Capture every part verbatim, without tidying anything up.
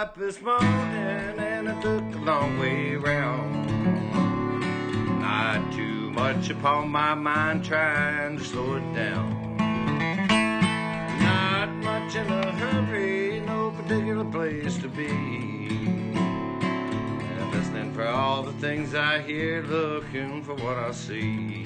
up this morning and I took a long way round. Not too much upon my mind, trying to slow it down. Not much in a hurry, no particular place to be. And listening for all the things I hear, looking for what I see.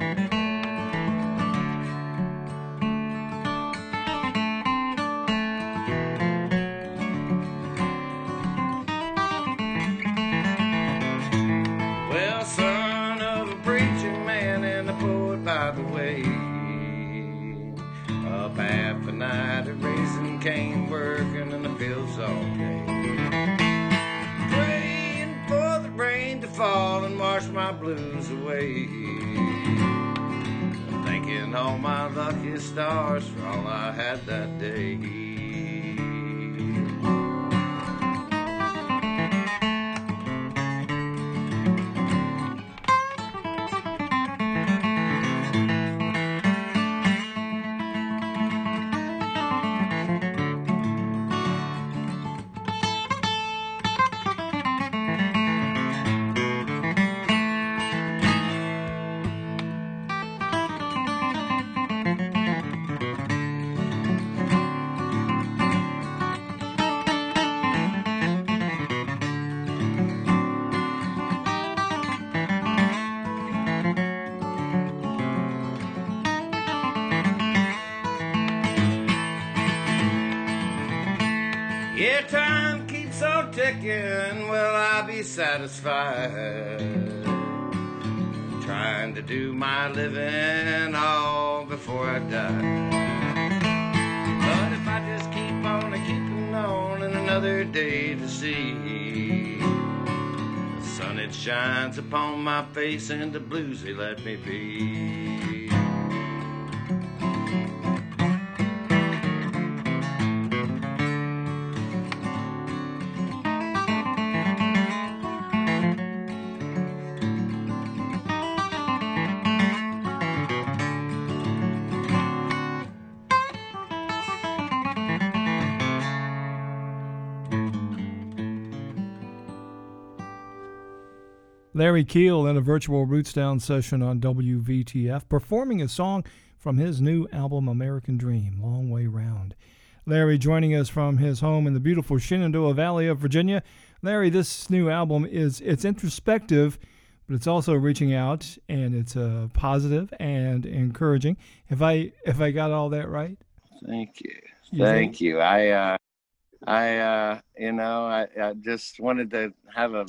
Up half a night at raising cane, working in the fields all day, praying for the rain to fall and wash my blues away. Thanking all my lucky stars for all I had that day. Yeah, time keeps on ticking, will I be satisfied? Trying to do my living all before I die. But if I just keep on and keeping on and another day to see, the sun it shines upon my face and the blues they let me be. Larry Keel in a virtual Roots Down session on W V T F, performing a song from his new album, American Dream, Long Way Round. Larry joining us from his home in the beautiful Shenandoah Valley of Virginia. Larry, this new album is it's introspective, but it's also reaching out, and it's uh, positive and encouraging. Have I if I got all that right? Thank you. you Thank think? you. I, uh, I, uh, you know, I, I just wanted to have a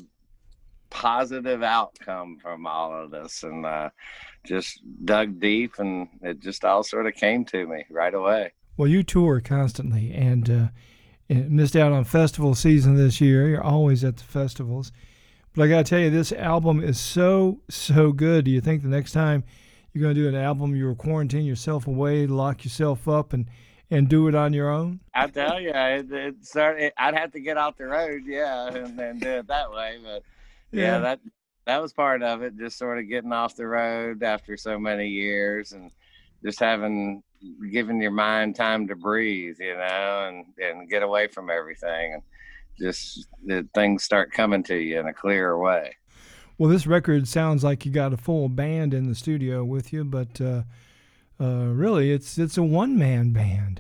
positive outcome from all of this, and uh, just dug deep, and it just all sort of came to me right away. Well, you tour constantly, and, uh, and missed out on festival season this year. You're always at the festivals. But I got to tell you, this album is so, so good. Do you think the next time you're going to do an album, you'll quarantine yourself away, lock yourself up, and, and do it on your own? I tell you, it, it started, I'd have to get off the road, yeah, and, and do it that way, but yeah. yeah, that that was part of it, just sort of getting off the road after so many years and just having, giving your mind time to breathe, you know, and, and get away from everything. And just the things start coming to you in a clearer way. Well, this record sounds like you got a full band in the studio with you, but uh, uh, really it's it's a one-man band.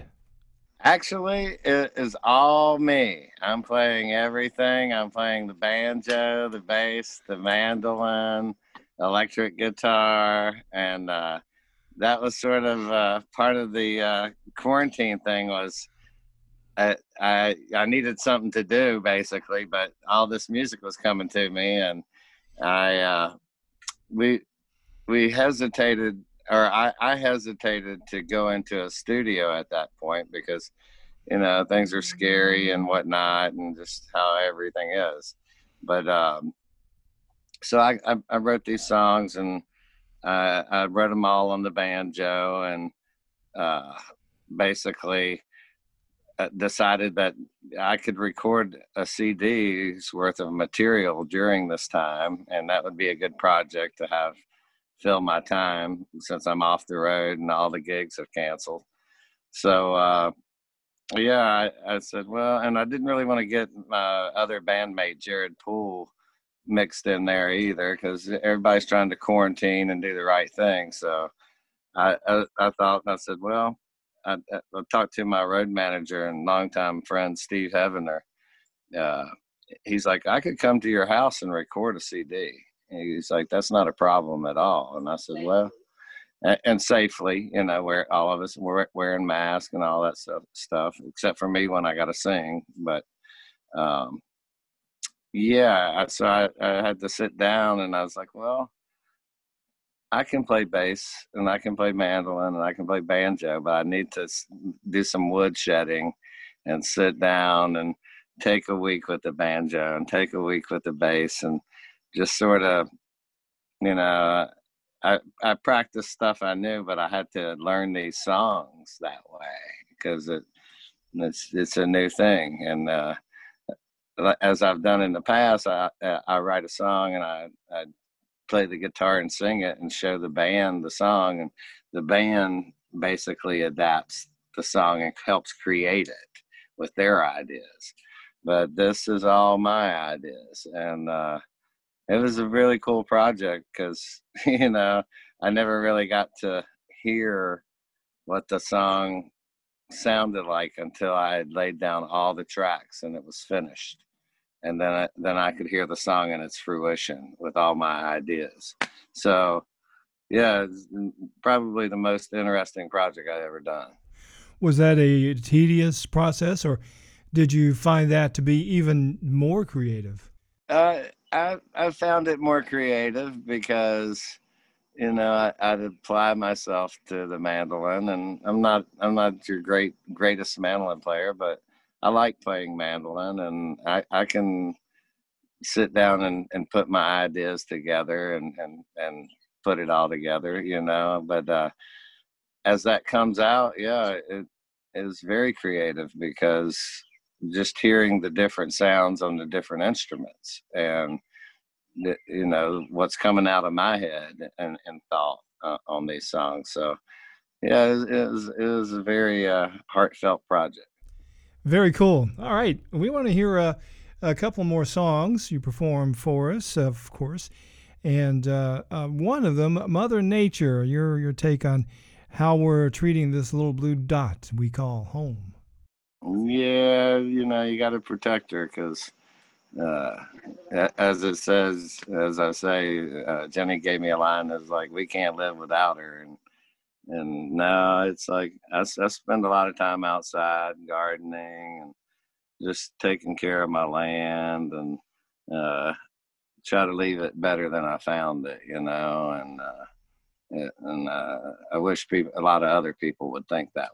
Actually, it is all me. I'm playing everything. I'm playing the banjo, the bass, the mandolin, electric guitar, and uh, that was sort of uh, part of the uh, quarantine thing. Was I, I I needed something to do basically, but all this music was coming to me, and I uh, we we hesitated. Or I, I hesitated to go into a studio at that point because, you know, things are scary and whatnot, and just how everything is. But um, so I, I, I wrote these songs, and uh, I wrote them all on the banjo, and uh, basically decided that I could record a C D's worth of material during this time, and that would be a good project to have fill my time since I'm off the road and all the gigs have canceled. So uh, yeah, I, I said, well, and I didn't really want to get my other bandmate, Jared Poole, mixed in there either because everybody's trying to quarantine and do the right thing. So I, I, I thought, I said, well, I, I talked to my road manager and longtime friend, Steve Heavener. Uh, he's like, I could come to your house and record a C D. And he's like, that's not a problem at all. And I said, well, and, and safely, you know, where all of us were wearing masks and all that stuff, stuff, except for me when I got to sing. But um, yeah, so I, I had to sit down and I was like, well, I can play bass and I can play mandolin and I can play banjo, but I need to do some wood shedding and sit down and take a week with the banjo and take a week with the bass and just sort of, you know, I, I practiced stuff I knew, but I had to learn these songs that way because it, it's, it's a new thing. And uh, as I've done in the past, I, I write a song and I, I play the guitar and sing it and show the band the song, and the band basically adapts the song and helps create it with their ideas. But this is all my ideas. And uh, it was a really cool project because, you know, I never really got to hear what the song sounded like until I had laid down all the tracks and it was finished. And then I, then I could hear the song in its fruition with all my ideas. So, yeah, it's probably the most interesting project I've ever done. Was that a tedious process, or did you find that to be even more creative? Uh, I I found it more creative because, you know, I, I'd apply myself to the mandolin, and I'm not I'm not your great greatest mandolin player, but I like playing mandolin, and I, I can sit down and, and put my ideas together and, and, and put it all together, you know. But uh, as that comes out, yeah, it is very creative because just hearing the different sounds on the different instruments and, you know, what's coming out of my head and, and thought uh, on these songs. So, yeah, it, it, was, it was a very uh, heartfelt project. Very cool. All right. We want to hear a, a couple more songs you perform for us, of course. And uh, uh, one of them, Mother Nature, your your take on how we're treating this little blue dot we call home. Yeah, you know, you got to protect her because, uh, as it says, as I say, uh, Jenny gave me a line that's like, we can't live without her. And And now it's like I, I spend a lot of time outside gardening and just taking care of my land and uh, try to leave it better than I found it, you know. And uh, it, and uh, I wish people, a lot of other people would think that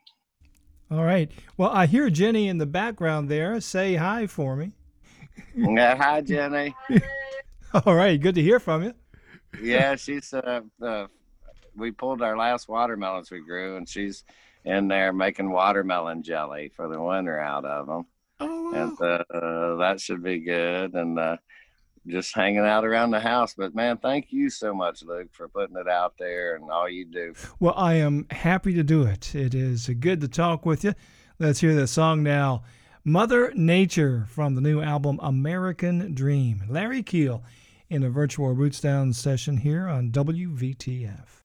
way. All right. Well, I hear Jenny in the background there. Say hi for me. Yeah, hi, Jenny. All right. Good to hear from you. Yeah, she's uh, uh we pulled our last watermelons we grew, and she's in there making watermelon jelly for the winter out of them. Oh, wow. And uh, that should be good. And uh, just hanging out around the house. But, man, thank you so much, Luke, for putting it out there and all you do. Well, I am happy to do it. It is good to talk with you. Let's hear the song now, Mother Nature, from the new album American Dream. Larry Keel in a virtual Roots Down session here on W V T F.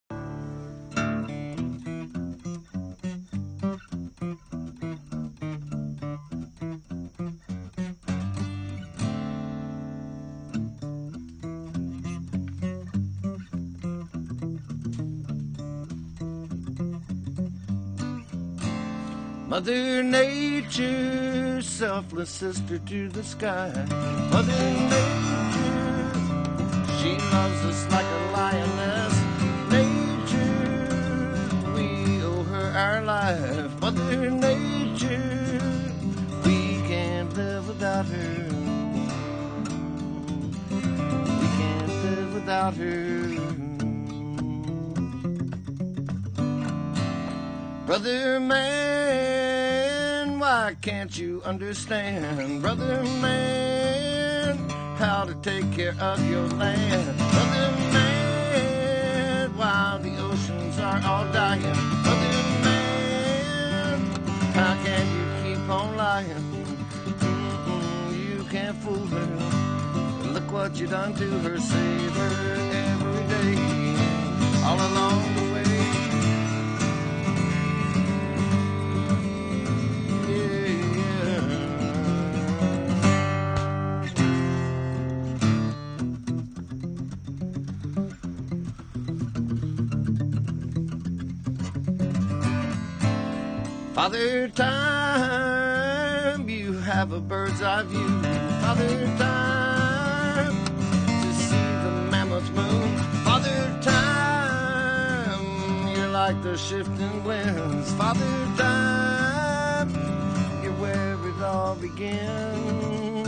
Mother Nature, selfless sister to the sky. Mother Nature, she loves us like a lioness. Nature, we owe her our life. Mother Nature, we can't live without her. We can't live without her. Brother man, why can't you understand? Brother man, how to take care of your land. Brother man, while the oceans are all dying. Brother man, how can you lying. Mm-mm, you can't fool her. Look what you done to her. Save her every day, all along the way. Father Time, you have a bird's eye view. Father Time, to see the mammoth moon. Father Time, you're like the shifting winds. Father Time, you're where it all begins.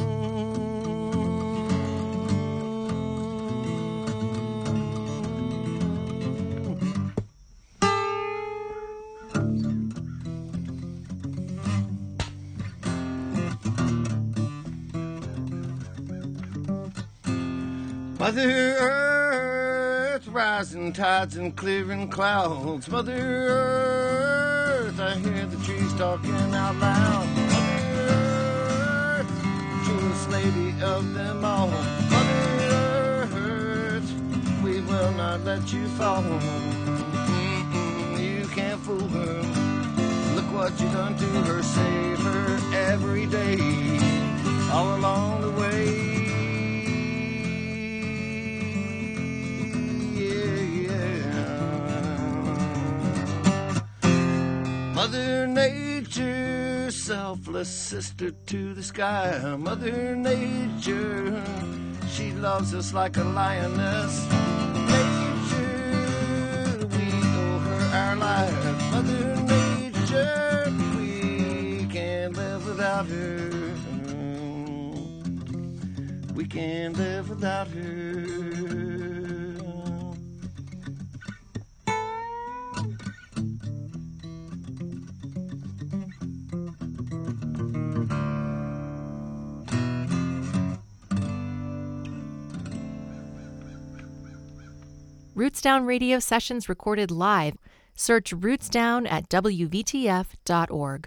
Mother Earth, rising tides and clearing clouds. Mother Earth, I hear the trees talking out loud. Mother Earth, truest lady of them all. Mother Earth, we will not let you fall. Mm-mm, you can't fool her. Look what you done to her. Save her every day, all along the way. Mother Nature, selfless sister to the sky. Mother Nature, she loves us like a lioness. Nature, we owe her our life. Mother Nature, we can't live without her. We can't live without her. Rootsdown radio sessions recorded live. Search Rootsdown at W V T F dot org.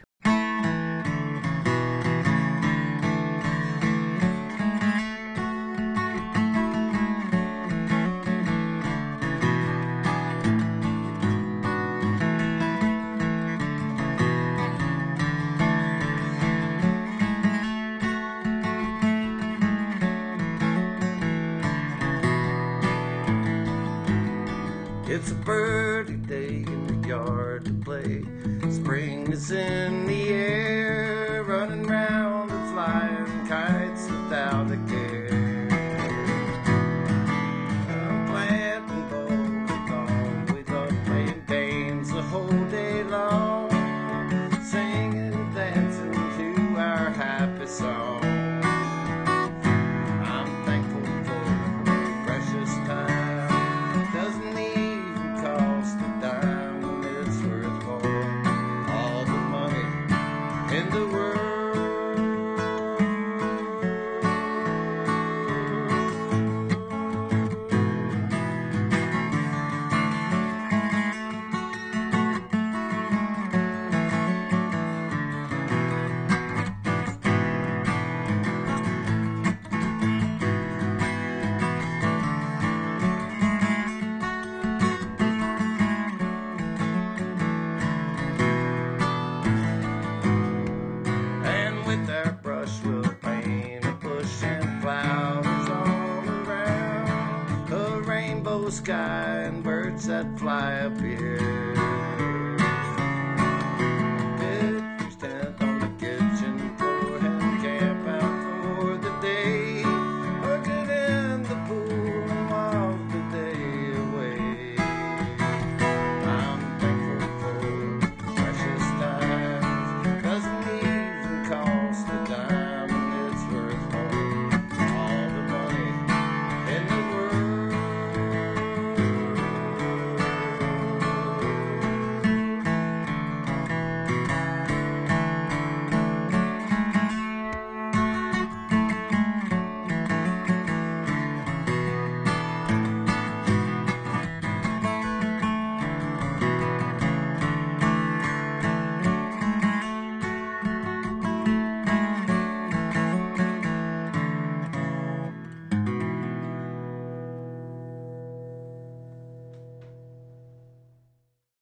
It's a birdie day in the yard to play. Spring is in the air, running round and flying kites without a care. I'm planting bulbs along. We love playing games the whole day long, singing and dancing to our happy song. I'm thankful for the precious time. Doesn't cost a dime when it's worth more. All the money in the world. Sky and birds that fly up here.